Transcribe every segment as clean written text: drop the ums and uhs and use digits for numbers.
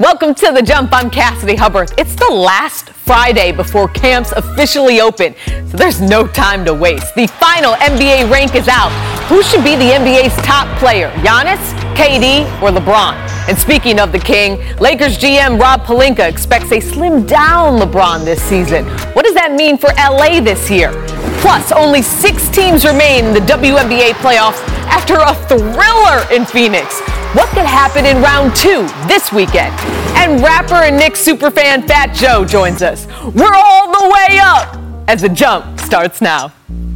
Welcome to The Jump. I'm Cassidy Hubbard. It's the last Friday before camps officially open, so there's no time to waste. The final NBA rank is out. Who should be the NBA's top player? Giannis, KD, or LeBron? And speaking of the king, Lakers GM Rob Pelinka expects a slimmed-down LeBron this season. What does that mean for LA this year? Plus, only 6 teams remain in the WNBA playoffs after a thriller in Phoenix. What could happen in round 2 this weekend? And rapper and Knicks superfan Fat Joe joins us. We're all the way up as The Jump starts now.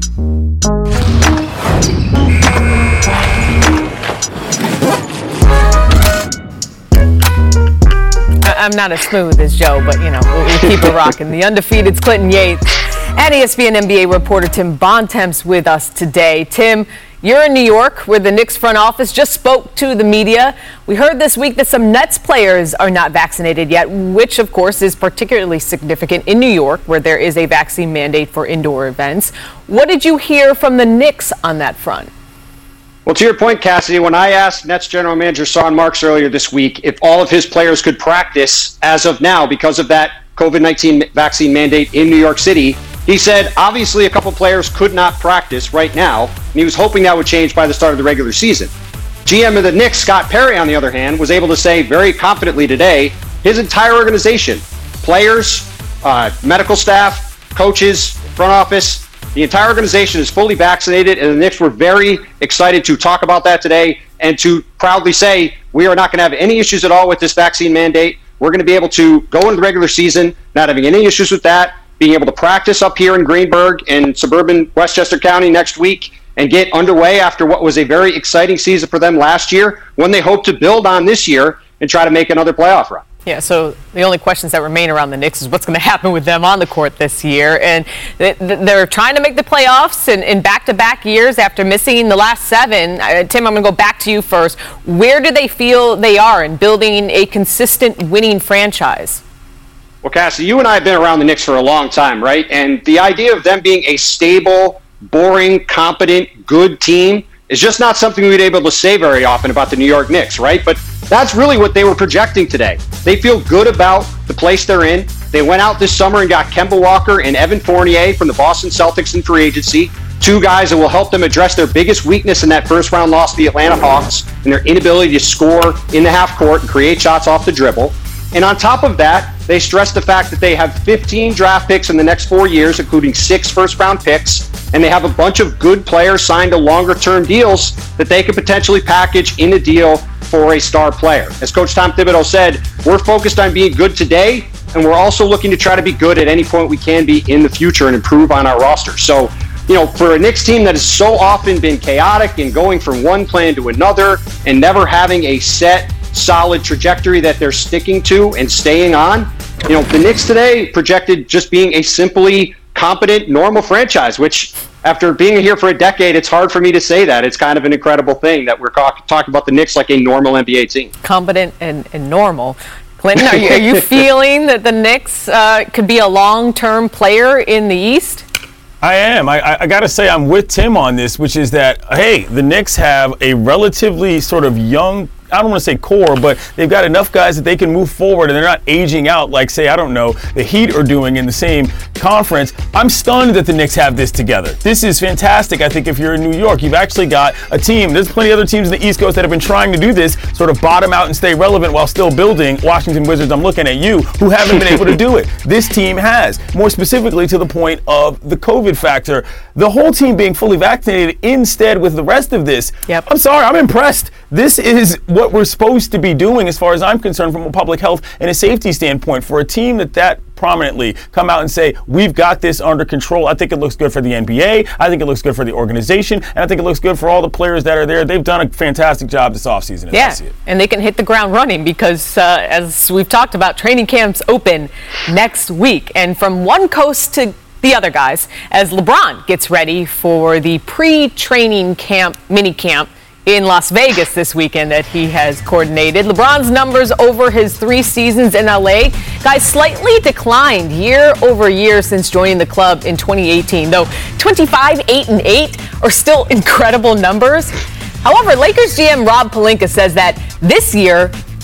I'm not as smooth as Joe, but, we'll keep it rocking. The undefeated's Clinton Yates and ESPN NBA reporter Tim Bontemps with us today. Tim, you're in New York, where the Knicks front office just spoke to the media. We heard this week that some Nets players are not vaccinated yet, which, of course, is particularly significant in New York, where there is a vaccine mandate for indoor events. What did you hear from the Knicks on that front? Well, to your point, Cassidy, when I asked Nets general manager Sean Marks earlier this week if all of his players could practice as of now because of that COVID-19 vaccine mandate in New York City, he said, obviously, a couple players could not practice right now, and he was hoping that would change by the start of the regular season. GM of the Knicks, Scott Perry, on the other hand, was able to say very confidently today, his entire organization, players, medical staff, coaches, front office, the entire organization is fully vaccinated, and the Knicks were very excited to talk about that today and to proudly say, we are not going to have any issues at all with this vaccine mandate. We're going to be able to go into the regular season, not having any issues with that, being able to practice up here in Greenburgh and suburban Westchester County next week and get underway after what was a very exciting season for them last year, when they hope to build on this year and try to make another playoff run. Yeah, so the only questions that remain around the Knicks is what's going to happen with them on the court this year. And they're trying to make the playoffs in back-to-back years after missing the last 7. Tim, I'm going to go back to you first. Where do they feel they are in building a consistent winning franchise? Well, Cassie, you and I have been around the Knicks for a long time, right? And the idea of them being a stable, boring, competent, good team is just not something we'd be able to say very often about the New York Knicks, right? But that's really what they were projecting today. They feel good about the place they're in. They went out this summer and got Kemba Walker and Evan Fournier from the Boston Celtics in free agency, 2 guys that will help them address their biggest weakness in that first-round loss to the Atlanta Hawks and their inability to score in the half court and create shots off the dribble. And on top of that, they stress the fact that they have 15 draft picks in the next 4 years, including 6 first-round picks, and they have a bunch of good players signed to longer-term deals that they could potentially package in a deal for a star player. As Coach Tom Thibodeau said, we're focused on being good today, and we're also looking to try to be good at any point we can be in the future and improve on our roster. So, for a Knicks team that has so often been chaotic and going from one plan to another and never having a set, solid trajectory that they're sticking to and staying on, the Knicks today projected just being a simply competent, normal franchise, which after being here for a decade, it's hard for me to say that. It's kind of an incredible thing that we're talking about the Knicks like a normal NBA team. Competent and normal. Clinton, are you feeling that the Knicks could be a long-term player in the East? I am. I got to say I'm with Tim on this, which is that, hey, the Knicks have a relatively sort of young, I don't want to say core, but they've got enough guys that they can move forward and they're not aging out like, say, I don't know, the Heat are doing in the same conference. I'm stunned that the Knicks have this together. This is fantastic. I think if you're in New York, you've actually got a team. There's plenty of other teams in the East Coast that have been trying to do this, sort of bottom out and stay relevant while still building. Washington Wizards, I'm looking at you, who haven't been able to do it. This team has. More specifically to the point of the COVID factor. The whole team being fully vaccinated instead with the rest of this. Yep. I'm sorry, I'm impressed. This is what we're supposed to be doing as far as I'm concerned from a public health and a safety standpoint. For a team that prominently come out and say, we've got this under control, I think it looks good for the NBA, I think it looks good for the organization, and I think it looks good for all the players that are there. They've done a fantastic job this offseason. Yeah, and they can hit the ground running because, as we've talked about, training camps open next week. And from one coast to the other, guys, as LeBron gets ready for the pre-training camp, mini camp, in Las Vegas this weekend that he has coordinated. LeBron's numbers over his 3 seasons in LA, guys, slightly declined year over year since joining the club in 2018, though 25, 8, and 8 are still incredible numbers. However, Lakers GM Rob Pelinka says that this year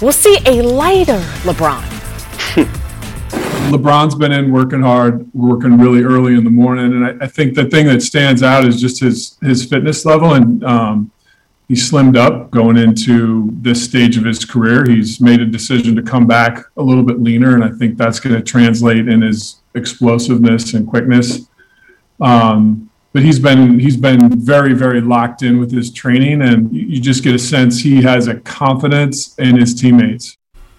we'll see a lighter LeBron. LeBron's been in working hard, working really early in the morning. And I think the thing that stands out is just his fitness level. And he slimmed up going into this stage of his career. He's made a decision to come back a little bit leaner. And I think that's going to translate in his explosiveness and quickness. But he's been very, very locked in with his training. And you just get a sense he has a confidence in his teammates.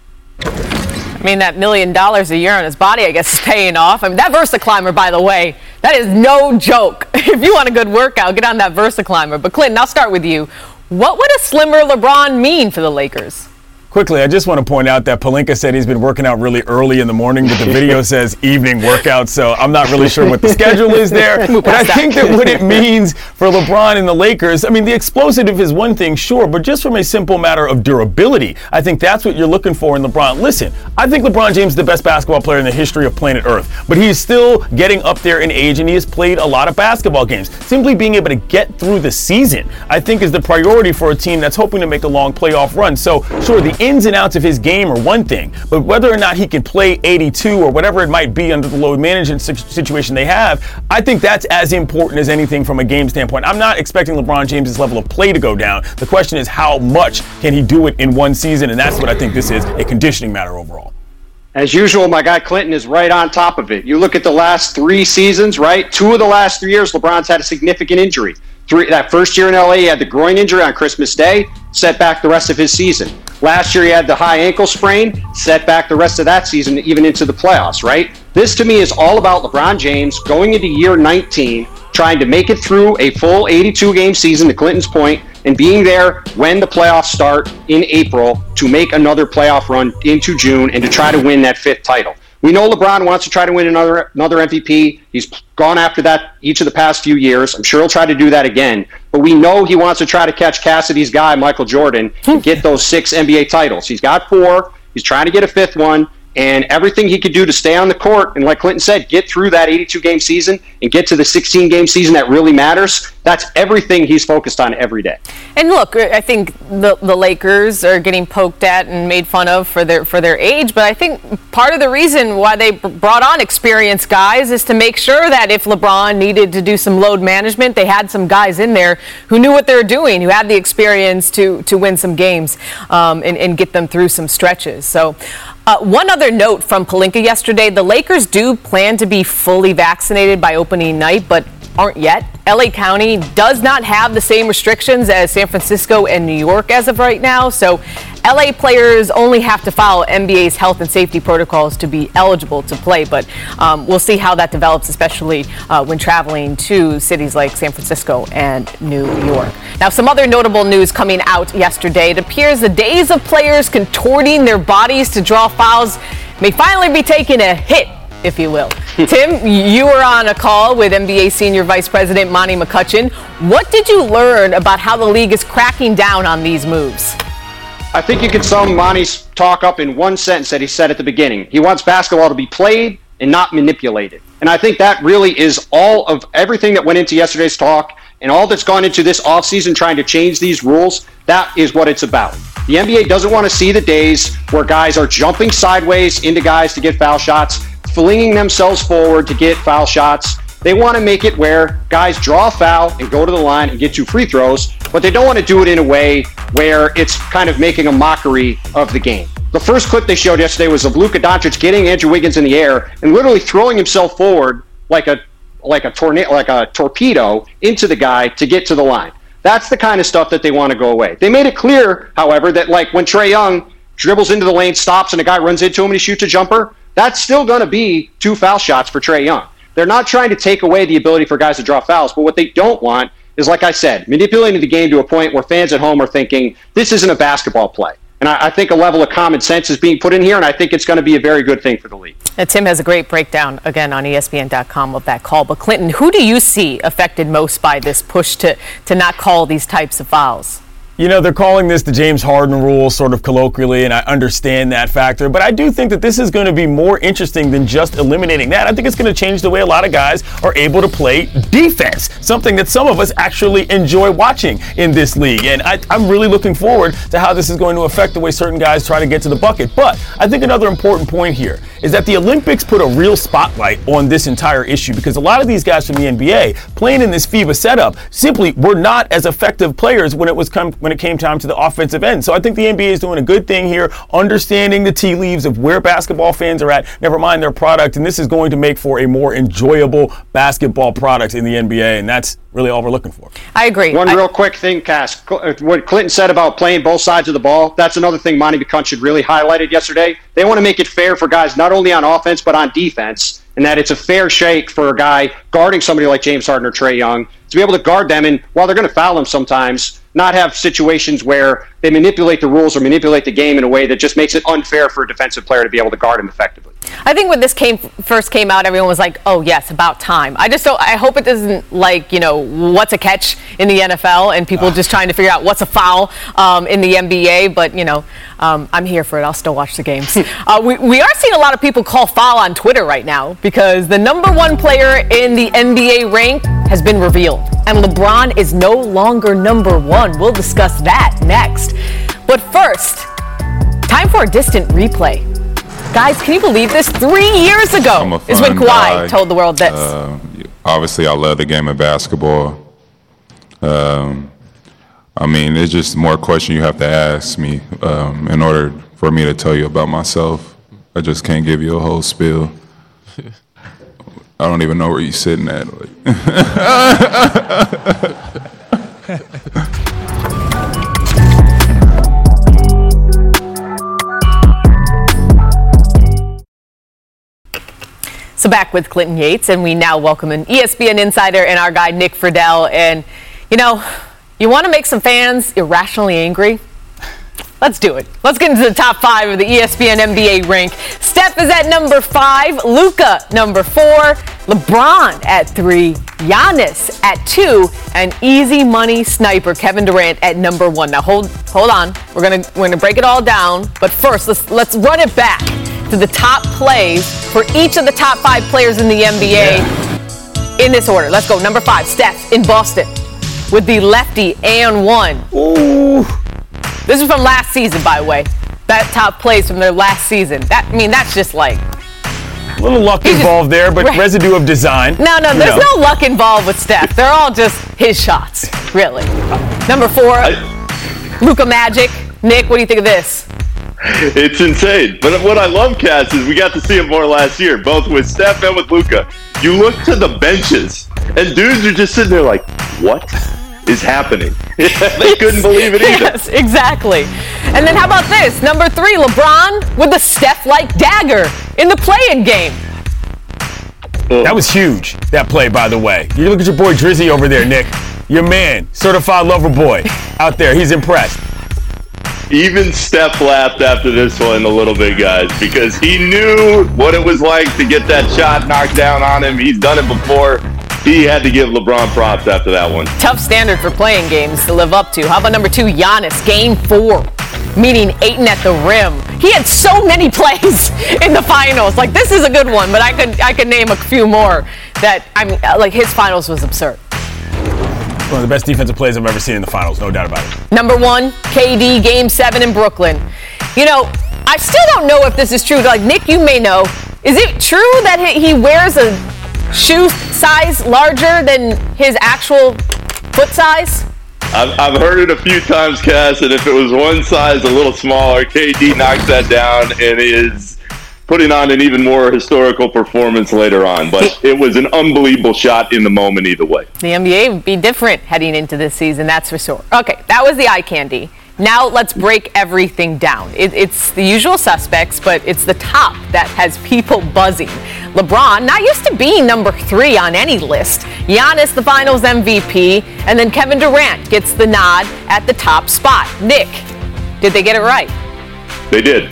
I mean, that $1 million a year on his body, I guess, is paying off. I mean, that VersaClimber, by the way, that is no joke. If you want a good workout, get on that VersaClimber. But Clinton, I'll start with you. What would a slimmer LeBron mean for the Lakers? Quickly, I just want to point out that Pelinka said he's been working out really early in the morning, but the video says evening workout, so I'm not really sure what the schedule is there. But I think that what it means for LeBron and the Lakers, I mean, the explosive is one thing, sure, but just from a simple matter of durability, I think that's what you're looking for in LeBron. Listen, I think LeBron James is the best basketball player in the history of planet Earth, but he's still getting up there in age, and he has played a lot of basketball games. Simply being able to get through the season, I think, is the priority for a team that's hoping to make a long playoff run. So, sure, the ins and outs of his game are one thing, but whether or not he can play 82 or whatever it might be under the load management situation they have, I think that's as important as anything from a game standpoint. I'm not expecting LeBron James' level of play to go down. The question is how much can he do it in one season, and that's what I think this is, a conditioning matter overall. As usual, my guy Clinton is right on top of it. You look at the last 3 seasons, right? 2 of the last 3 years, LeBron's had a significant injury. That first year in LA, he had the groin injury on Christmas Day, set back the rest of his season. Last year, he had the high ankle sprain, set back the rest of that season, even into the playoffs, right? This, to me, is all about LeBron James going into year 19, trying to make it through a full 82-game season, to Clinton's point, and being there when the playoffs start in April to make another playoff run into June and to try to win that 5th title. We know LeBron wants to try to win another MVP. He's gone after that each of the past few years. I'm sure he'll try to do that again. But we know he wants to try to catch Cassidy's guy, Michael Jordan, and get those 6 NBA titles. He's got 4. He's trying to get a 5th one. And everything he could do to stay on the court, and like Clinton said, get through that 82-game season and get to the 16-game season that really matters, that's everything he's focused on every day. And look, I think the Lakers are getting poked at and made fun of for their age, but I think part of the reason why they brought on experienced guys is to make sure that if LeBron needed to do some load management, they had some guys in there who knew what they were doing, who had the experience to win some games and get them through some stretches. So one other note from Pelinka yesterday, the Lakers do plan to be fully vaccinated by opening night, but aren't yet. LA County does not have the same restrictions as San Francisco and New York as of right now, so LA players only have to follow NBA's health and safety protocols to be eligible to play, but we'll see how that develops, especially when traveling to cities like San Francisco and New York. Now, some other notable news coming out yesterday. It appears the days of players contorting their bodies to draw fouls may finally be taking a hit, if you will. Tim, you were on a call with NBA Senior Vice President Monty McCutchen. What did you learn about how the league is cracking down on these moves? I think you can sum Monty's talk up in one sentence that he said at the beginning. He wants basketball to be played and not manipulated. And I think that really is all of everything that went into yesterday's talk and all that's gone into this offseason trying to change these rules. That is what it's about. The NBA doesn't want to see the days where guys are jumping sideways into guys to get foul shots, flinging themselves forward to get foul shots. They want to make it where guys draw a foul and go to the line and get 2 free throws, but they don't want to do it in a way where it's kind of making a mockery of the game. The first clip they showed yesterday was of Luka Doncic getting Andrew Wiggins in the air and literally throwing himself forward like a torpedo into the guy to get to the line. That's the kind of stuff that they want to go away. They made it clear, however, that like when Trae Young dribbles into the lane, stops, and a guy runs into him and he shoots a jumper, that's still going to be 2 foul shots for Trae Young. They're not trying to take away the ability for guys to draw fouls, but what they don't want is, like I said, manipulating the game to a point where fans at home are thinking, this isn't a basketball play. And I think a level of common sense is being put in here, and I think it's going to be a very good thing for the league. And Tim has a great breakdown, again, on ESPN.com of that call. But Clinton, who do you see affected most by this push to not call these types of fouls? You know, they're calling this the James Harden rule sort of colloquially, and I understand that factor. But I do think that this is going to be more interesting than just eliminating that. I think it's going to change the way a lot of guys are able to play defense, something that some of us actually enjoy watching in this league. And I'm really looking forward to how this is going to affect the way certain guys try to get to the bucket. But I think another important point here is that the Olympics put a real spotlight on this entire issue, because a lot of these guys from the NBA playing in this FIBA setup simply were not as effective players when it came time to the offensive end. So I think the NBA is doing a good thing here, understanding the tea leaves of where basketball fans are at, never mind their product, and this is going to make for a more enjoyable basketball product in the NBA, and that's really all we're looking for. I agree. One real quick thing, Cass. What Clinton said about playing both sides of the ball, that's another thing Monty McCutcheon really highlighted yesterday. They want to make it fair for guys not only on offense but on defense, and that it's a fair shake for a guy guarding somebody like James Harden or Trae Young to be able to guard them, and while they're going to foul them sometimes, not have situations where they manipulate the rules or manipulate the game in a way that just makes it unfair for a defensive player to be able to guard him effectively. I think when this first came out, everyone was like, oh, yes, about time. I hope it doesn't, what's a catch in the NFL and people just trying to figure out what's a foul in the NBA. But, I'm here for it. I'll still watch the games. We are seeing a lot of people call foul on Twitter right now because the number one player in the NBA rank has been revealed. And LeBron is no longer number one. We'll discuss that next. But first, time for a distant replay. Guys, can you believe this? 3 years ago is when Kawhi told the world this. Obviously, I love the game of basketball. There's just more questions you have to ask me in order for me to tell you about myself. I just can't give you a whole spiel. I don't even know where you're sitting at. So back with Clinton Yates, and we now welcome an ESPN insider and our guy Nick Friedell. And, you want to make some fans irrationally angry? Let's do it. Let's get into the top 5 of the ESPN NBA rank. Steph is at number 5, Luka number 4, LeBron at 3, Giannis at 2, and easy money sniper Kevin Durant at number 1. Now hold on. We're gonna break it all down, but first let's run it back to the top plays for each of the top 5 players in the NBA in this order. Let's go. Number 5, Steph in Boston with the lefty and 1. Ooh. This is from last season, by the way. That top plays from their last season. That's just like... A little luck involved there, but residue of design. No, there's no luck involved with Steph. They're all just his shots, really. Number 4, Luka Magic. Nick, what do you think of this? It's insane. But what I love, Cass, is we got to see him more last year, both with Steph and with Luka. You look to the benches, and dudes are just sitting there like, what is happening? They couldn't believe it either. Yes, exactly. And then how about this? Number 3, LeBron with the Steph-like dagger in the play-in game. That was huge, that play, by the way. You look at your boy Drizzy over there, Nick. Your man, certified lover boy, out there. He's impressed. Even Steph laughed after this one a little bit, guys, because he knew what it was like to get that shot knocked down on him. He's done it before. He had to give LeBron props after that one. Tough standard for playing games to live up to. How about number 2, Giannis, game 4, meeting Ayton at the rim. He had so many plays in the finals. This is a good one, but I could name a few more that, his finals was absurd. One of the best defensive plays I've ever seen in the finals, no doubt about it. Number 1, KD, game 7 in Brooklyn. I still don't know if this is true. Nick, you may know. Is it true that he wears a shoe size larger than his actual foot size? I've heard it a few times, Cass, and if it was one size a little smaller, KD knocks that down and is putting on an even more historical performance later on. But it was an unbelievable shot in the moment either way. The NBA would be different heading into this season, that's for sure. Okay, that was the eye candy. Now let's break everything down. It's the usual suspects, but it's the top that has people buzzing. LeBron, not used to being number 3 on any list. Giannis, the finals MVP, and then Kevin Durant gets the nod at the top spot. Nick, did they get it right? They did.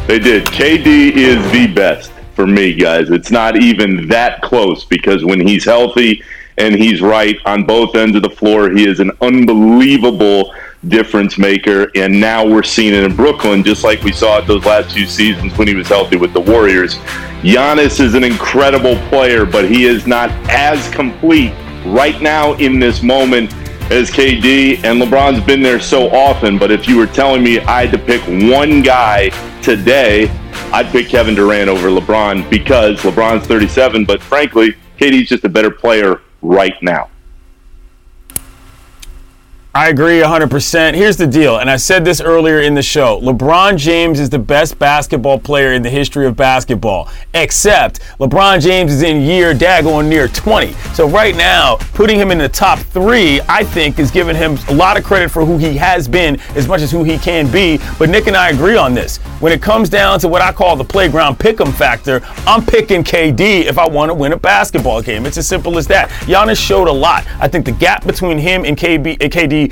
KD is the best for me, guys. It's not even that close because when he's healthy and he's right on both ends of the floor, he is an unbelievable difference maker, and now we're seeing it in Brooklyn, just like we saw it those last few seasons when he was healthy with the Warriors. Giannis is an incredible player, but he is not as complete right now in this moment as KD, and LeBron's been there so often. But if you were telling me I had to pick one guy today, I'd pick Kevin Durant over LeBron, because LeBron's 37, but frankly, KD's just a better player right now. I agree 100%. Here's the deal, and I said this earlier in the show. LeBron James is the best basketball player in the history of basketball, except LeBron James is in year daggone near 20. So right now, putting him in the top 3, I think, is giving him a lot of credit for who he has been as much as who he can be. But Nick and I agree on this. When it comes down to what I call the playground pick'em factor, I'm picking KD if I want to win a basketball game. It's as simple as that. Giannis showed a lot. I think the gap between him and KD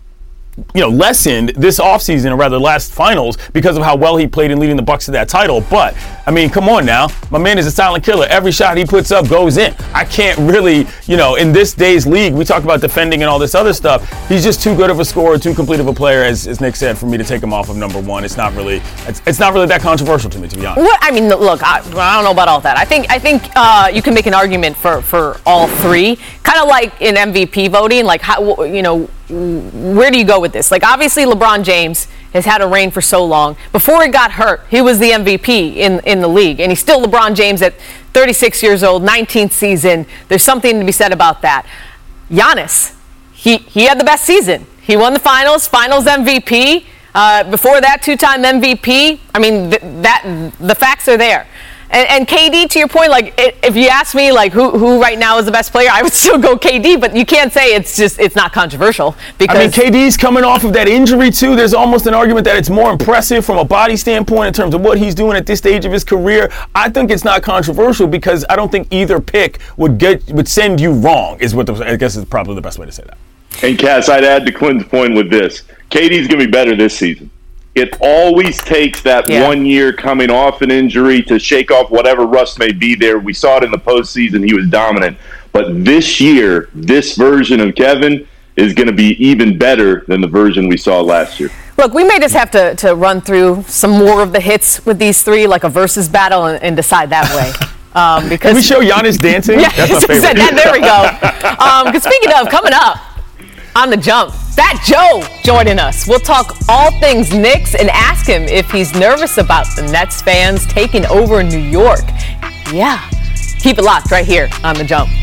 lessened this offseason, or rather last finals, because of how well he played in leading the Bucks to that title. But, I mean, come on now. My man is a silent killer. Every shot he puts up goes in. I can't really, in this day's league, we talk about defending and all this other stuff. He's just too good of a scorer, too complete of a player, as Nick said, for me to take him off of number 1. It's not really that controversial to me, to be honest. Well, I mean, look, I don't know about all that. I think you can make an argument for all 3, kind of like in MVP voting, like how, where do you go with this? Like, obviously, LeBron James has had a reign for so long. Before he got hurt, he was the MVP in the league, and he's still LeBron James at 36 years old, 19th season. There's something to be said about that. Giannis, he had the best season. He won the finals MVP. Before that, 2-time MVP. I mean, the facts are there. And KD, to your point, like, if you ask me, like, who right now is the best player, I would still go KD, but you can't say it's not controversial. Because I mean, KD's coming off of that injury, too. There's almost an argument that it's more impressive from a body standpoint in terms of what he's doing at this stage of his career. I think it's not controversial because I don't think either pick would send you wrong, I guess is probably the best way to say that. And, Cass, I'd add to Quinn's point with this. KD's going to be better this season. It always takes that 1 year coming off an injury to shake off whatever rust may be there. We saw it in the postseason. He was dominant. But this year, this version of Kevin is going to be even better than the version we saw last year. Look, we may just have to run through some more of the hits with these 3, like a versus battle, and decide that way. Because can we show Giannis dancing? Yeah, that's my favorite. There we go. Because speaking of, coming up on The Jump, Fat Joe joining us. We'll talk all things Knicks and ask him if he's nervous about the Nets fans taking over New York. Yeah. Keep it locked right here on The Jump.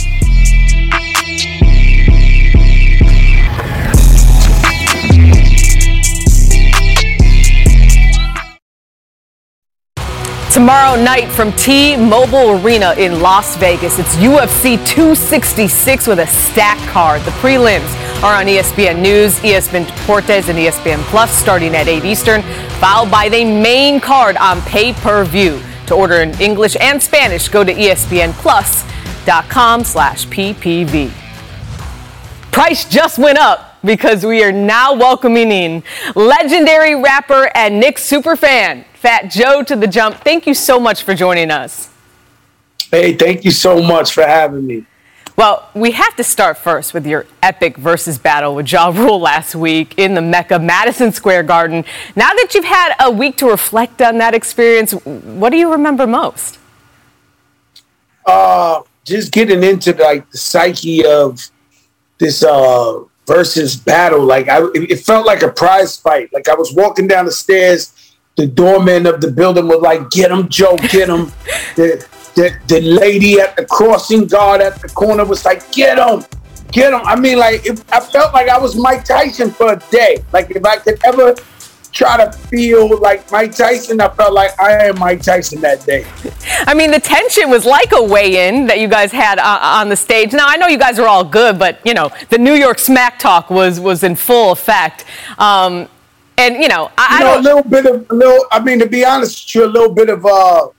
Tomorrow night from T-Mobile Arena in Las Vegas, it's UFC 266 with a stacked card. The prelims are on ESPN News, ESPN Deportes, and ESPN Plus starting at 8 Eastern, followed by the main card on pay-per-view. To order in English and Spanish, go to espnplus.com/PPV. Price just went up because we are now welcoming in legendary rapper and Knicks superfan, Fat Joe, to The Jump. Thank you so much for joining us. Hey, thank you so much for having me. Well, we have to start first with your epic versus battle with Ja Rule last week in the Mecca, Madison Square Garden. Now that you've had a week to reflect on that experience, what do you remember most? Just getting into the psyche of this versus battle. It felt like a prize fight. Like I was walking down the stairs, the doorman of the building was like, "Get him, Joe, get him." The lady at the crossing guard at the corner was like, "Get him, get him." I mean, I felt like I was Mike Tyson for a day. Like if I could ever try to feel like Mike Tyson, I felt like I am Mike Tyson that day. I mean, the tension was like a weigh-in that you guys had on the stage. Now, I know you guys are all good, but, the New York smack talk was in full effect. To be honest with you, a little bit of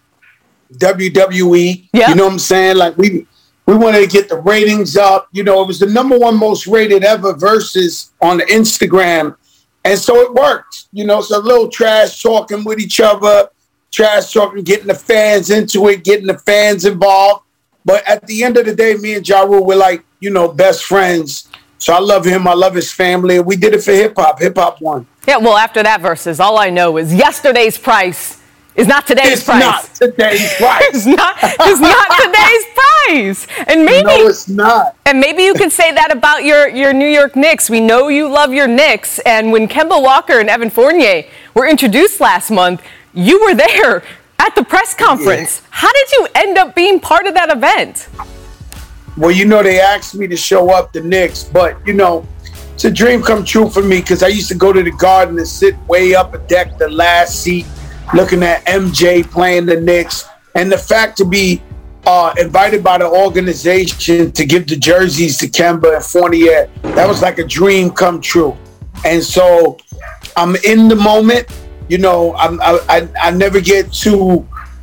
WWE. Yeah. You know what I'm saying? Like we wanted to get the ratings up. It was the #1 most rated ever versus on the Instagram. And so it worked. So a little trash talking with each other, trash talking, getting the fans into it, getting the fans involved. But at the end of the day, me and Ja Rule were like, best friends. So I love him. I love his family. We did it for hip hop. Hip hop won. Yeah, well, after that versus, all I know is yesterday's price is not today's price. It's not today's price. It's not today's price. And maybe no, it's not. And maybe you can say that about your New York Knicks. We know you love your Knicks. And when Kemba Walker and Evan Fournier were introduced last month, you were there at the press conference. Yeah. How did you end up being part of that event? Well, they asked me to show up the Knicks, but, it's a dream come true for me because I used to go to the Garden and sit way up a deck, the last seat, looking at MJ playing the Knicks. And the fact to be invited by the organization to give the jerseys to Kemba and Fournier, that was like a dream come true. And so I'm in the moment. I never get too...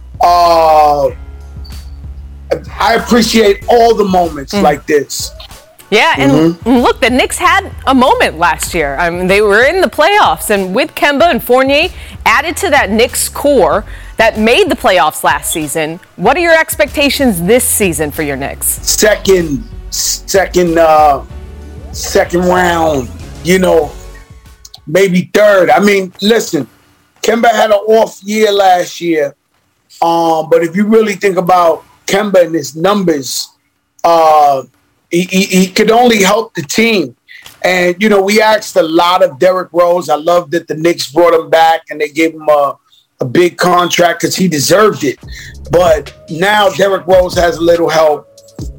I appreciate all the moments like this. Yeah, and look, the Knicks had a moment last year. I mean, they were in the playoffs, and with Kemba and Fournier added to that Knicks core that made the playoffs last season, what are your expectations this season for your Knicks? Second round, maybe third. I mean, listen, Kemba had an off year last year, but if you really think about Kemba and his numbers, he could only help the team. And, we asked a lot of Derrick Rose. I love that the Knicks brought him back and they gave him a big contract because he deserved it. But now Derrick Rose has a little help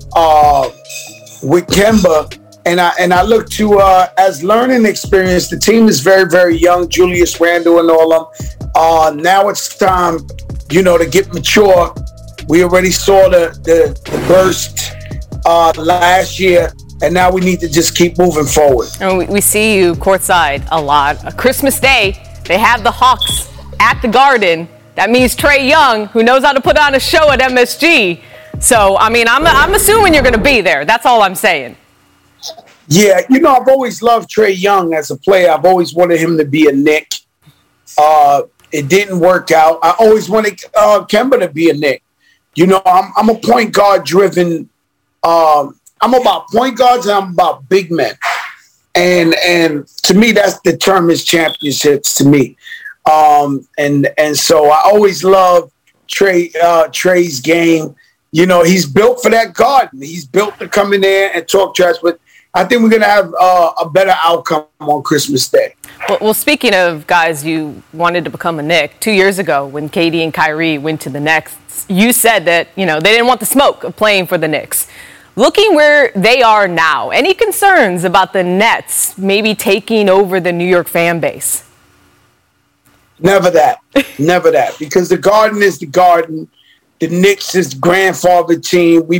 with Kemba. And I look to, as learning experience, the team is very, very young, Julius Randle and all of them. Now it's time, to get mature. We already saw the burst last year, and now we need to just keep moving forward. And we see you courtside a lot. Christmas Day, they have the Hawks at the Garden. That means Trae Young, who knows how to put on a show at MSG. So, I mean, I'm assuming you're going to be there. That's all I'm saying. Yeah, I've always loved Trae Young as a player. I've always wanted him to be a Knick. It didn't work out. I always wanted Kemba to be a Knick. I'm a point guard driven. I'm about point guards and I'm about big men. And to me, that's determines championships to me. And so I always love Trae's game. He's built for that Garden. He's built to come in there and talk trash. But I think we're going to have a better outcome on Christmas Day. Well, speaking of guys you wanted to become a Knick, 2 years ago when KD and Kyrie went to the Nets, you said that, they didn't want the smoke of playing for the Knicks. Looking where they are now, any concerns about the Nets maybe taking over the New York fan base? Never that. Never that. Because the Garden is the Garden. The Knicks is grandfather team. We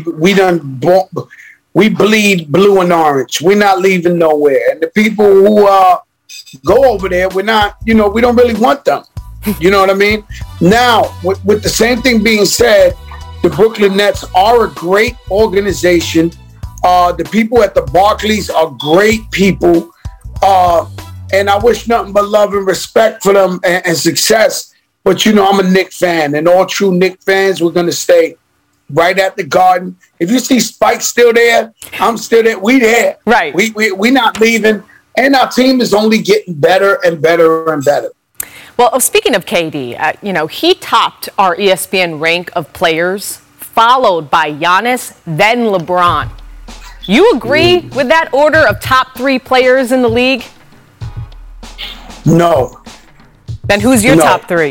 bleed blue and orange. We're not leaving nowhere. And the people who go over there, we're not, we don't really want them. You know what I mean? Now, with the same thing being said, the Brooklyn Nets are a great organization. The people at the Barclays are great people. And I wish nothing but love and respect for them and success. But, I'm a Knicks fan. And all true Knicks fans, we're going to stay right at the Garden. If you see Spike still there, I'm still there. We there. Right. We not leaving. And our team is only getting better and better and better. Well, speaking of KD, he topped our ESPN rank of players, followed by Giannis, then LeBron. You agree with that order of top 3 players in the league? No. Then who's your top 3?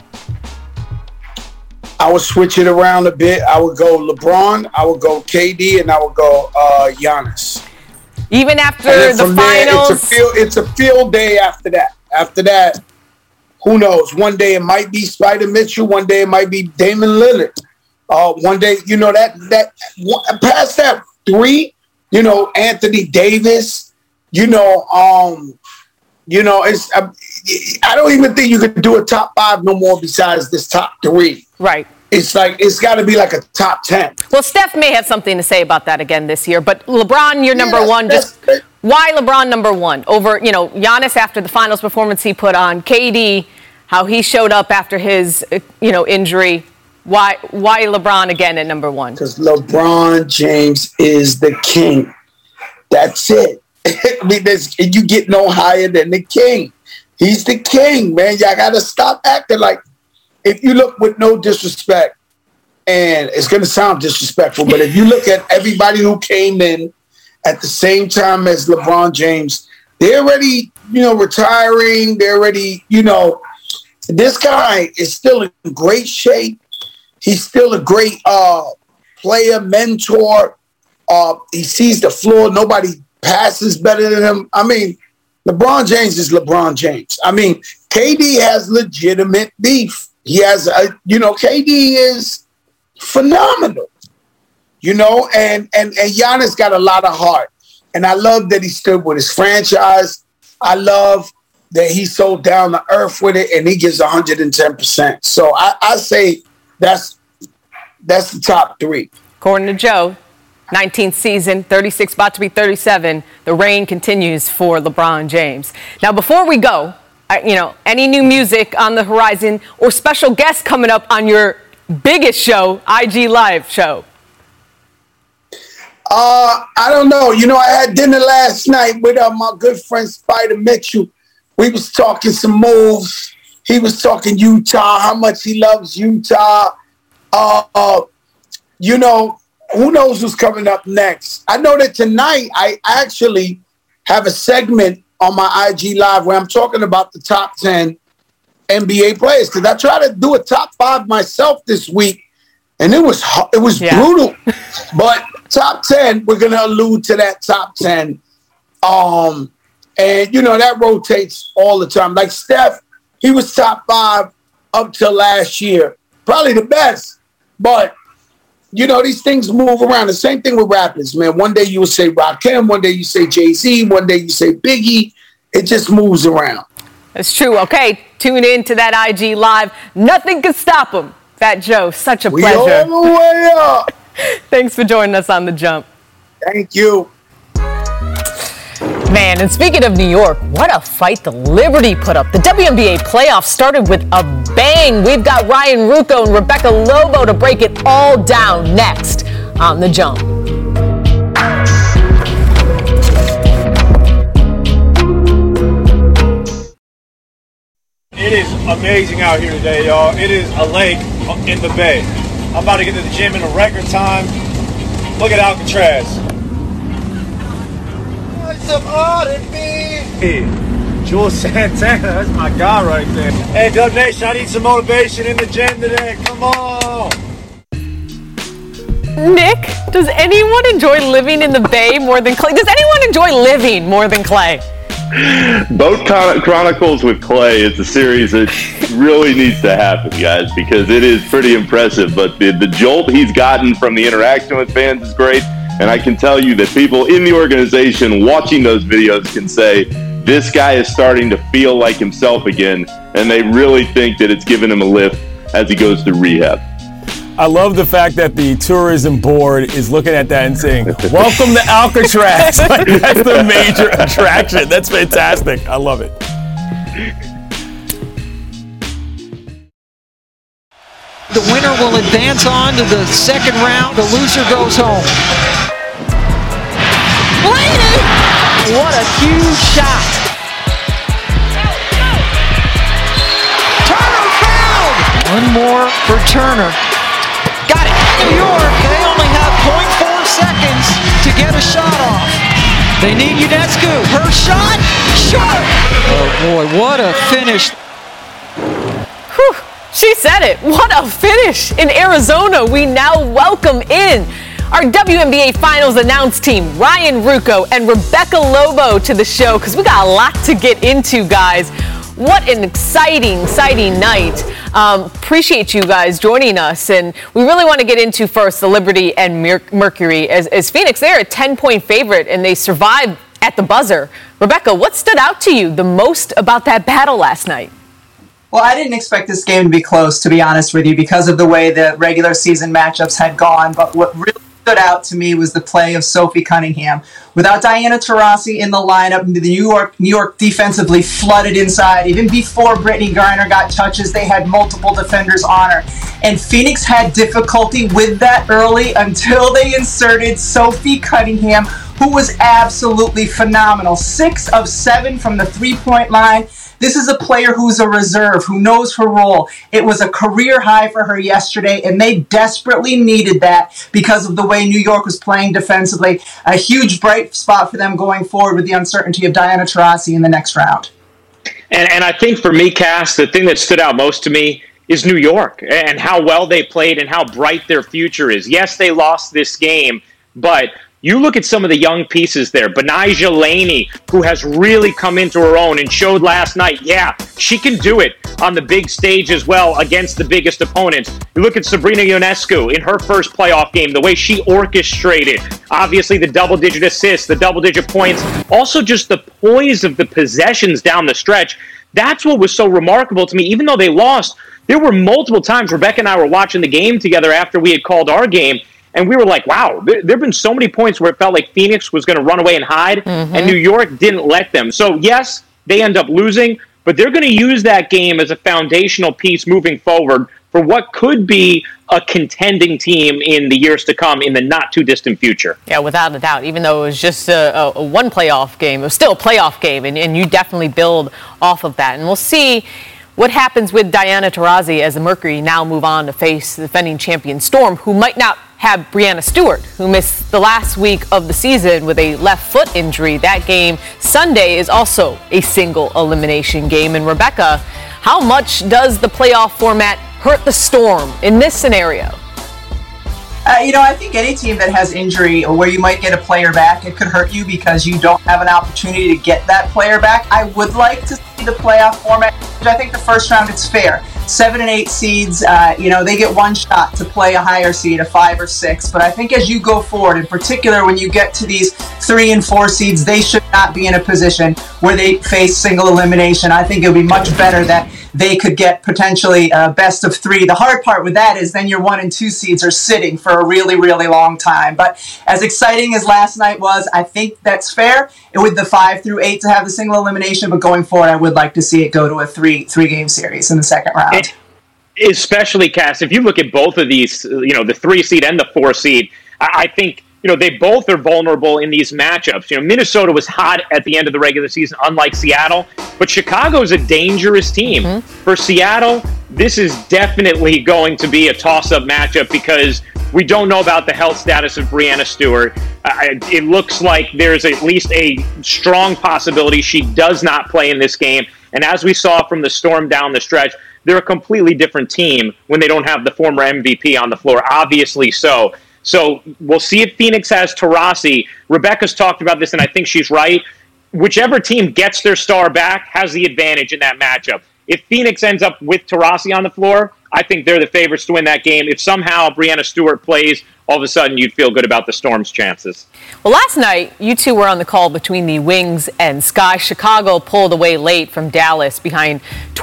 I would switch it around a bit. I would go LeBron, I would go KD, and I would go Giannis. Even after the finals? It's a field day after that. After that, who knows? One day it might be Spider Mitchell. One day it might be Damon Lillard. One day, that past that 3, Anthony Davis. It's. I don't even think you could do a top 5 no more besides this top 3. Right. It's got to be like a top 10. Well, Steph may have something to say about that again this year, but LeBron, you're number one. Why LeBron number 1 over, Giannis after the finals performance he put on, KD, how he showed up after his, injury. Why LeBron again at number 1? Because LeBron James is the king. That's it. I mean, you get no higher than the king. He's the king, man. Y'all got to stop acting like, if you look with no disrespect, and it's going to sound disrespectful, but if you look at everybody who came in at the same time as LeBron James, they're already, retiring. They're already, this guy is still in great shape. He's still a great player, mentor. He sees the floor. Nobody passes better than him. I mean, LeBron James is LeBron James. I mean, KD has legitimate beef. He has, KD is phenomenal, and Giannis got a lot of heart. And I love that he stood with his franchise. I love that he's so down to earth with it, and he gives 110%. So I say that's the top three. According to Joe, 19th season, 36, about to be 37. The reign continues for LeBron James. Now, before we go, any new music on the horizon or special guests coming up on your biggest show, IG Live show? I don't know. I had dinner last night with my good friend Spider Mitchell. We was talking some moves. He was talking Utah, how much he loves Utah. Who knows who's coming up next? I know that tonight I actually have a segment on my IG Live where I'm talking about the top 10 NBA players, because I tried to do a top 5 myself this week, and it was brutal. But top 10, we're going to allude to that top 10. And, that rotates all the time. Like Steph, he was top 5 up till last year. Probably the best. But, these things move around. The same thing with rappers, man. One day you will say Rakim, one day you say Jay-Z, one day you say Biggie. It just moves around. That's true. Okay, tune in to that IG Live. Nothing can stop him. Fat Joe, such a pleasure. We all the way up. Thanks for joining us on The Jump. Thank you. Man, and speaking of New York, what a fight the Liberty put up. The WNBA playoffs started with a bang. We've got Ryan Ruocco and Rebecca Lobo to break it all down next on The Jump. It is amazing out here today, y'all. It is a lake in the bay. I'm about to get to the gym in a record time. Look at Alcatraz. Some R&B. Hey, Jules Santana, that's my guy right there. Hey, Dub Nation, I need some motivation in the gym today. Come on. Nick, does anyone enjoy living in the Bay more than Clay? Does anyone enjoy living more than Clay? Boat Chronicles with Clay is a series that really needs to happen, guys, because it is pretty impressive. But the jolt he's gotten from the interaction with fans is great. And I can tell you that people in the organization watching those videos can say, this guy is starting to feel like himself again. And they really think that it's given him a lift as he goes through rehab. I love the fact that the tourism board is looking at that and saying, welcome to Alcatraz. Like, that's the major attraction. That's fantastic. I love it. The winner will advance on to the second round. The loser goes home. Blaney! What a huge shot. Turner fouled! One more for Turner. Got it. New York, they only have 0.4 seconds to get a shot off. They need Ionescu. Her shot? Shot! Oh boy, what a finish. Whew, she said it. What a finish. In Arizona, we now welcome in our WNBA Finals announce team, Ryan Ruocco and Rebecca Lobo, to the show, because we got a lot to get into, guys. What an exciting night. Appreciate you guys joining us. And we really want to get into first the Liberty and Mercury. As Phoenix, they're a 10-point favorite, and they survived at the buzzer. Rebecca, what stood out to you the most about that battle last night? Well, I didn't expect this game to be close, to be honest with you, because of the way the regular season matchups had gone. But what really stood out to me was the play of Sophie Cunningham. Without Diana Taurasi in the lineup, the New York defensively flooded inside. Even before Brittany Griner got touches, they had multiple defenders on her. And Phoenix had difficulty with that early until they inserted Sophie Cunningham, who was absolutely phenomenal. 6 of 7 from the three-point line. This is a player who's a reserve, who knows her role. It was a career high for her yesterday, and they desperately needed that because of the way New York was playing defensively. A huge bright spot for them going forward with the uncertainty of Diana Taurasi in the next round. And I think for me, Cass, the thing that stood out most to me is New York and how well they played and how bright their future is. Yes, they lost this game, but you look at some of the young pieces there. Betnijah Laney, who has really come into her own and showed last night, yeah, she can do it on the big stage as well against the biggest opponents. You look at Sabrina Ionescu in her first playoff game, the way she orchestrated, obviously the double-digit assists, the double-digit points, also just the poise of the possessions down the stretch. That's what was so remarkable to me. Even though they lost, there were multiple times Rebecca and I were watching the game together after we had called our game, and we were like, wow, there have been so many points where it felt like Phoenix was going to run away and hide, and New York didn't let them. So, yes, they end up losing, but they're going to use that game as a foundational piece moving forward for what could be a contending team in the years to come in the not-too-distant future. Yeah, without a doubt. Even though it was just a one playoff game, it was still a playoff game, and you definitely build off of that. And we'll see what happens with Diana Taurasi as the Mercury now move on to face the defending champion Storm, who might not have Breanna Stewart, who missed the last week of the season with a left foot injury. That game Sunday is also a single elimination game. And Rebecca, how much does the playoff format hurt the Storm in this scenario? I think any team that has injury or where you might get a player back, it could hurt you because you don't have an opportunity to get that player back. I would like to see the playoff format. I think the first round, it's fair. 7 and 8 seeds, they get one shot to play a higher seed, a 5 or 6. But I think as you go forward, in particular when you get to these 3 and 4 seeds, they should not be in a position where they face single elimination. I think it would be much better that they could get potentially best of 3. The hard part with that is then your 1 and 2 seeds are sitting for a really, really long time. But as exciting as last night was, I think that's fair. And with the 5 through 8 to have the single elimination, but going forward, I would like to see it go to a three-game series in the second round. Especially, Cass, if you look at both of these, the 3 seed and the 4 seed, I think, they both are vulnerable in these matchups. Minnesota was hot at the end of the regular season, unlike Seattle, but Chicago is a dangerous team. For Seattle, this is definitely going to be a toss-up matchup because we don't know about the health status of Breanna Stewart. It looks like there's at least a strong possibility she does not play in this game. And as we saw from the Storm down the stretch, they're a completely different team when they don't have the former MVP on the floor, obviously so. So we'll see if Phoenix has Taurasi. Rebecca's talked about this, and I think she's right. Whichever team gets their star back has the advantage in that matchup. If Phoenix ends up with Taurasi on the floor, I think they're the favorites to win that game. If somehow Breanna Stewart plays, all of a sudden you'd feel good about the Storm's chances. Well, last night, you two were on the call between the Wings and Sky. Chicago pulled away late from Dallas behind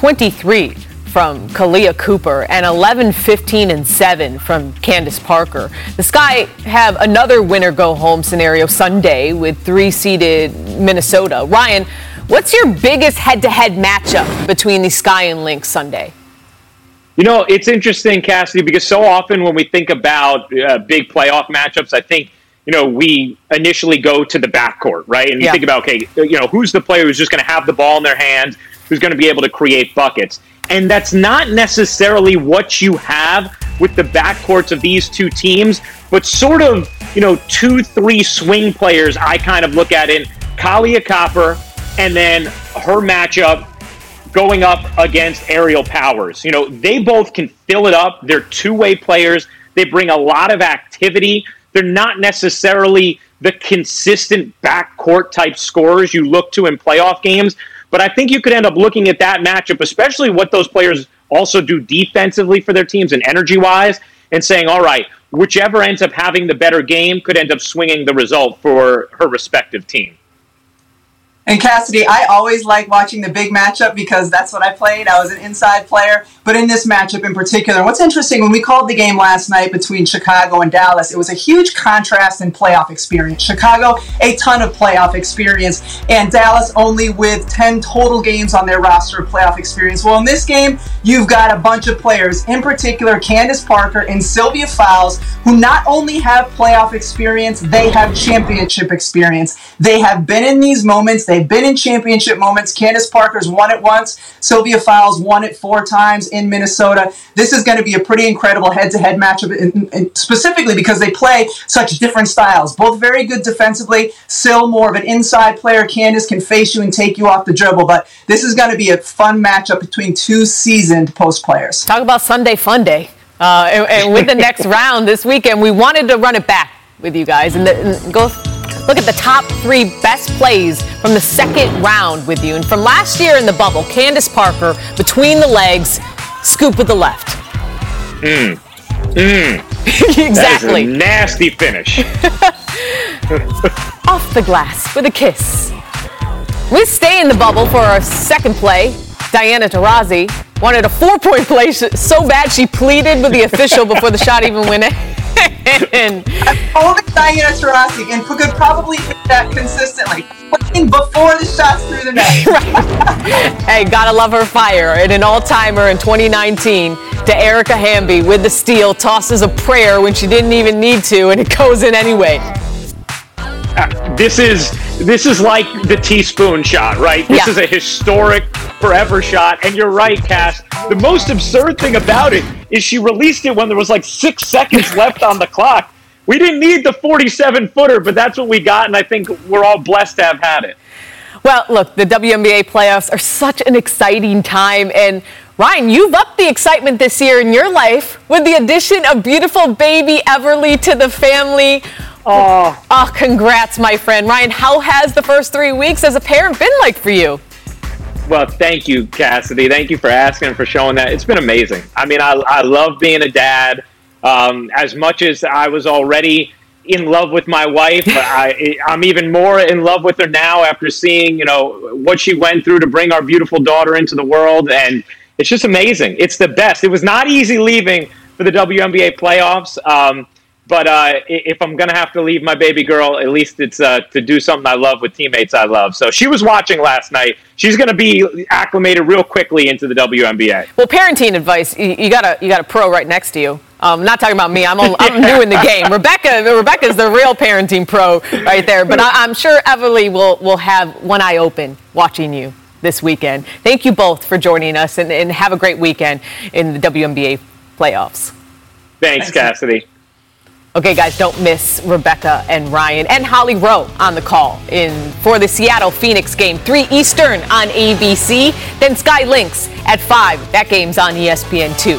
23 from Kalia Cooper and 11, 15, and 7 from Candace Parker. The Sky have another winner-go-home scenario Sunday with 3-seeded Minnesota. Ryan, what's your biggest head-to-head matchup between the Sky and Lynx Sunday? It's interesting, Cassidy, because so often when we think about big playoff matchups, I think, we initially go to the backcourt, right? And you think about, okay, who's the player who's just going to have the ball in their hands, who's going to be able to create buckets? And that's not necessarily what you have with the backcourts of these two teams, but sort of, 2-3 swing players I kind of look at in Kalia Cooper and then her matchup going up against Aerial Powers. They both can fill it up. They're two-way players. They bring a lot of activity. They're not necessarily the consistent backcourt type scorers you look to in playoff games. But I think you could end up looking at that matchup, especially what those players also do defensively for their teams and energy-wise, and saying, all right, whichever ends up having the better game could end up swinging the result for her respective team. And Cassidy, I always like watching the big matchup because that's what I played. I was an inside player, but in this matchup in particular, what's interesting, when we called the game last night between Chicago and Dallas, it was a huge contrast in playoff experience. Chicago, a ton of playoff experience, and Dallas only with 10 total games on their roster of playoff experience. Well, in this game, you've got a bunch of players, in particular Candace Parker and Sylvia Fowles, who not only have playoff experience, they have championship experience. They have been in these moments. They've been in championship moments. Candace Parker's won it once. Sylvia Fowles won it 4 times in Minnesota. This is going to be a pretty incredible head-to-head matchup, and specifically because they play such different styles. Both very good defensively. Syl, more of an inside player. Candace can face you and take you off the dribble. But this is going to be a fun matchup between 2 seasoned post players. Talk about Sunday fun day. And with the next round this weekend, we wanted to run it back with you guys and go look at the top 3 best plays from the second round with you. And from last year in the bubble, Candace Parker, between the legs, scoop with the left. Exactly. That is a nasty finish. Off the glass with a kiss. We stay in the bubble for our second play. Diana Taurasi wanted a 4-point play so bad she pleaded with the official before the shot even went in. Only Diana Taurasi and could probably hit that consistently, playing before the shots through the net. Hey, gotta love her fire. And an all-timer in 2019 to Erica Hamby with the steal, tosses a prayer when she didn't even need to, and it goes in anyway. This is like the teaspoon shot, right? This is a historic forever shot. And you're right, Cass. The most absurd thing about it is she released it when there was like 6 seconds left on the clock. We didn't need the 47-footer, but that's what we got, and I think we're all blessed to have had it. Well, look, the WNBA playoffs are such an exciting time, and Ryan, you've upped the excitement this year in your life with the addition of beautiful baby Everly to the family. Oh, congrats, my friend. Ryan, how has the first 3 weeks as a parent been like for you? Well, thank you, Cassidy. Thank you for asking and for showing that. It's been amazing. I mean, I love being a dad. As much as I was already in love with my wife, I'm even more in love with her now after seeing, what she went through to bring our beautiful daughter into the world. And it's just amazing. It's the best. It was not easy leaving for the WNBA playoffs. But if I'm going to have to leave my baby girl, at least it's to do something I love with teammates I love. So she was watching last night. She's going to be acclimated real quickly into the WNBA. Well, parenting advice, you got a pro right next to you. Not talking about me. I'm new in the game. Rebecca's the real parenting pro right there. But I'm sure Everly will have one eye open watching you this weekend. Thank you both for joining us, and have a great weekend in the WNBA playoffs. Thanks, Cassidy. Okay, guys, don't miss Rebecca and Ryan and Holly Rowe on the call for the Seattle-Phoenix game, 3 Eastern on ABC. Then Sky Lynx at 5. That game's on ESPN2.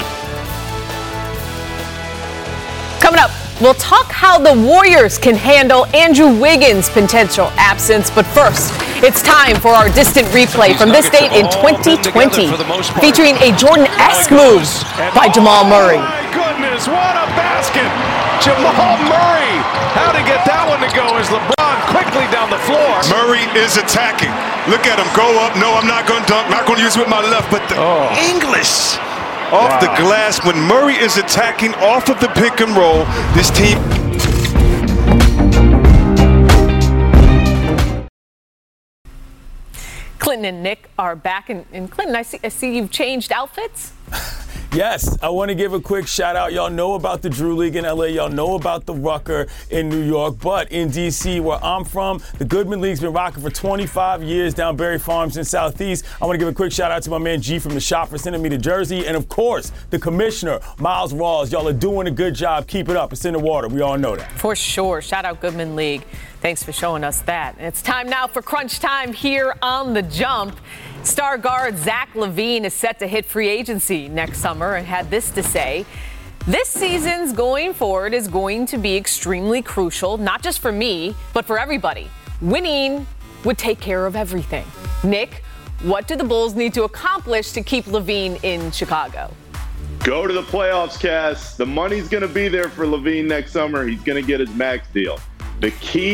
Coming up, we'll talk how the Warriors can handle Andrew Wiggins' potential absence. But first, it's time for our distant replay from this date in 2020, featuring a Jordan-esque move by Jamal Murray. Oh my goodness, what a basket! Jamal Murray, how to get that one to go as LeBron quickly down the floor. Murray is attacking. Look at him go up. No, I'm not going to dunk. Not going to use it with my left, but the English off the glass. When Murray is attacking off of the pick and roll, this team. Clinton and Nick are back. And Clinton, I see you've changed outfits. Yes, I want to give a quick shout out. Y'all know about the Drew League in LA. Y'all know about the Rucker in New York. But in DC, where I'm from, the Goodman League's been rocking for 25 years down Berry Farms in Southeast. I want to give a quick shout out to my man G from the shop for sending me the jersey. And of course, the commissioner, Miles Rawls. Y'all are doing a good job. Keep it up. It's in the water. We all know that. For sure. Shout out Goodman League. Thanks for showing us that. It's time now for Crunch Time here on The Jump. Star guard Zach LaVine is set to hit free agency next summer and had this to say: "This season's going forward is going to be extremely crucial, not just for me, but for everybody. Winning would take care of everything." Nick, what do the Bulls need to accomplish to keep LaVine in Chicago? Go to the playoffs, Cass. The money's going to be there for LaVine next summer. He's going to get his max deal. The key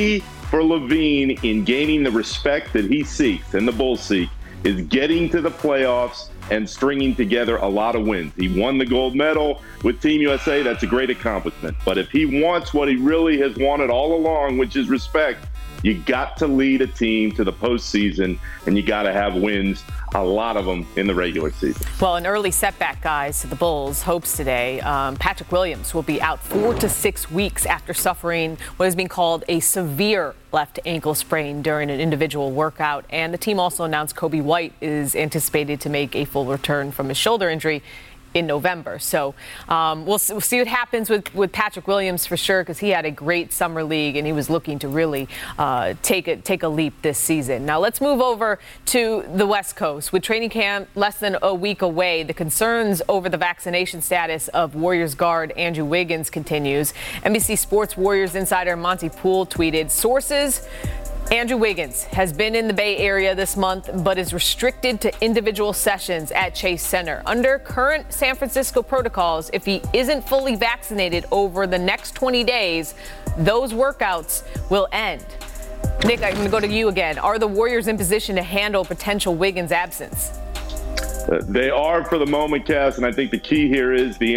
for Levine in gaining the respect that he seeks and the Bulls seek is getting to the playoffs and stringing together a lot of wins. He won the gold medal with Team USA. That's a great accomplishment. But if he wants what he really has wanted all along, which is respect, you got to lead a team to the postseason, and you got to have wins, a lot of them in the regular season. Well, an early setback, guys, to the Bulls' hopes today. Patrick Williams will be out 4 to 6 weeks after suffering what is being called a severe left ankle sprain during an individual workout. And the team also announced Kobe White is anticipated to make a full return from his shoulder injury in November. So we'll see what happens with Patrick Williams for sure, because he had a great summer league and he was looking to really take a leap this season. Now let's move over to the West Coast. With training camp less than a week away, the concerns over the vaccination status of Warriors guard Andrew Wiggins continues. NBC Sports Warriors insider Monty Poole tweeted, sources: Andrew Wiggins has been in the Bay Area this month, but is restricted to individual sessions at Chase Center. Under current San Francisco protocols, if he isn't fully vaccinated over the next 20 days, those workouts will end. Nick, I'm going to go to you again. Are the Warriors in position to handle potential Wiggins absence? They are for the moment, Cass, and I think the key here is the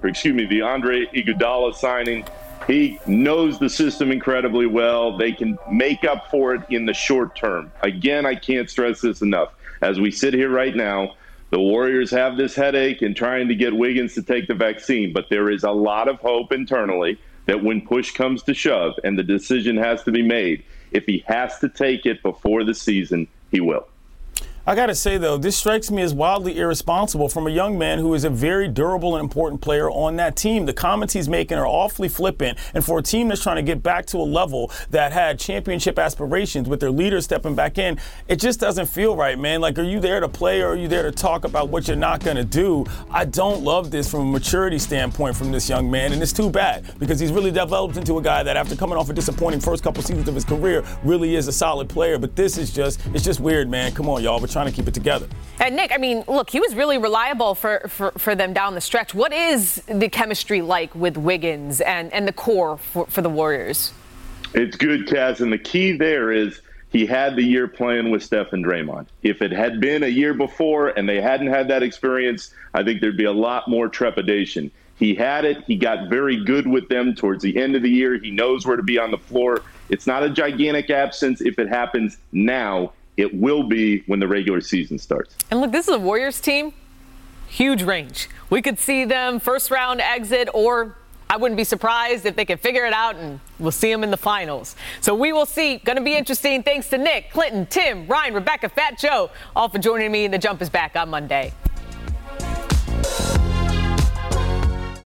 Andre Iguodala signing. He knows the system incredibly well. They can make up for it in the short term. Again, I can't stress this enough. As we sit here right now, the Warriors have this headache in trying to get Wiggins to take the vaccine, but there is a lot of hope internally that when push comes to shove and the decision has to be made, if he has to take it before the season, he will. I got to say, though, this strikes me as wildly irresponsible from a young man who is a very durable and important player on that team. The comments he's making are awfully flippant. And for a team that's trying to get back to a level that had championship aspirations with their leader stepping back in, it just doesn't feel right, man. Like, are you there to play or are you there to talk about what you're not going to do? I don't love this from a maturity standpoint from this young man. And it's too bad because he's really developed into a guy that after coming off a disappointing first couple seasons of his career really is a solid player. But this is it's just weird, man. Come on, y'all. We're trying to keep it together. And Nick, I mean, look, he was really reliable for them down the stretch. What is the chemistry like with Wiggins and the core for the Warriors? It's good, Kaz, and the key there is he had the year playing with Steph and Draymond. If it had been a year before and they hadn't had that experience, I think there'd be a lot more trepidation. He had it. He got very good with them towards the end of the year. He knows where to be on the floor. It's not a gigantic absence if it happens now. It will be when the regular season starts. And look, this is a Warriors team. Huge range. We could see them first round exit, or I wouldn't be surprised if they could figure it out and we'll see them in the finals. So we will see. Going to be interesting. Thanks to Nick, Clinton, Tim, Ryan, Rebecca, Fat Joe, all for joining me. The Jump is back on Monday.